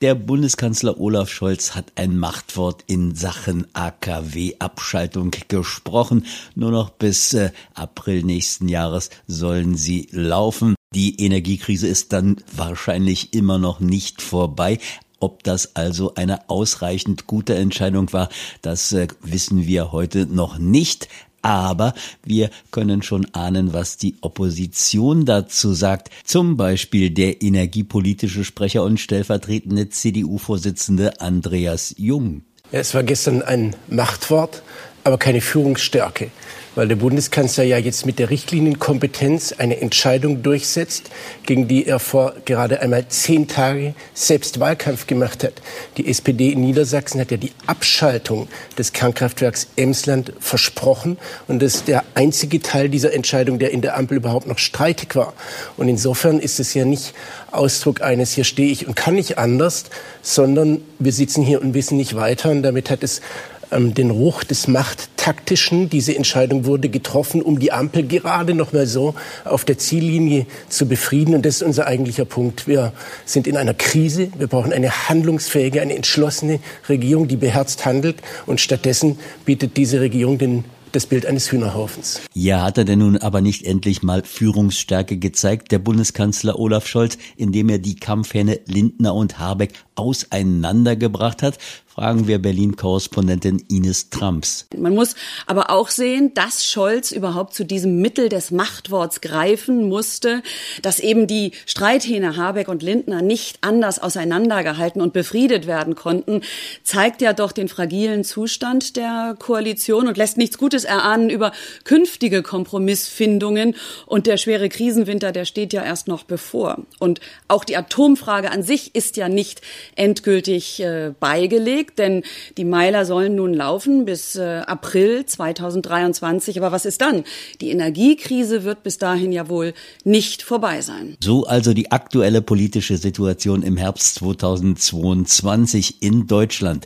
Der Bundeskanzler Olaf Scholz hat ein Machtwort in Sachen AKW-Abschaltung gesprochen. Nur noch bis April nächsten Jahres sollen sie laufen. Die Energiekrise ist dann wahrscheinlich immer noch nicht vorbei. Ob das also eine ausreichend gute Entscheidung war, das wissen wir heute noch nicht. Aber wir können schon ahnen, was die Opposition dazu sagt. Zum Beispiel der energiepolitische Sprecher und stellvertretende CDU-Vorsitzende Andreas Jung. Ja, es war gestern ein Machtwort, aber keine Führungsstärke, weil der Bundeskanzler ja jetzt mit der Richtlinienkompetenz eine Entscheidung durchsetzt, gegen die er vor gerade einmal 10 Tagen selbst Wahlkampf gemacht hat. Die SPD in Niedersachsen hat ja die Abschaltung des Kernkraftwerks Emsland versprochen. Und das ist der einzige Teil dieser Entscheidung, der in der Ampel überhaupt noch streitig war. Und insofern ist es ja nicht Ausdruck eines, hier stehe ich und kann nicht anders, sondern wir sitzen hier und wissen nicht weiter. Und damit hat es den Ruch des Machttaktischen. Diese Entscheidung wurde getroffen, um die Ampel gerade noch mal so auf der Ziellinie zu befrieden. Und das ist unser eigentlicher Punkt. Wir sind in einer Krise. Wir brauchen eine handlungsfähige, eine entschlossene Regierung, die beherzt handelt. Und stattdessen bietet diese Regierung das Bild eines Hühnerhaufens. Ja, hat er denn nun aber nicht endlich mal Führungsstärke gezeigt, der Bundeskanzler Olaf Scholz, indem er die Kampfhähne Lindner und Habeck auseinandergebracht hat? Fragen wir Berlin-Korrespondentin Ines Tramps. Man muss aber auch sehen, dass Scholz überhaupt zu diesem Mittel des Machtworts greifen musste, dass eben die Streithähne Habeck und Lindner nicht anders auseinandergehalten und befriedet werden konnten, zeigt ja doch den fragilen Zustand der Koalition und lässt nichts Gutes erahnen über künftige Kompromissfindungen. Und der schwere Krisenwinter, der steht ja erst noch bevor. Und auch die Atomfrage an sich ist ja nicht endgültig beigelegt. Denn die Meiler sollen nun laufen bis April 2023. Aber was ist dann? Die Energiekrise wird bis dahin ja wohl nicht vorbei sein. So also die aktuelle politische Situation im Herbst 2022 in Deutschland.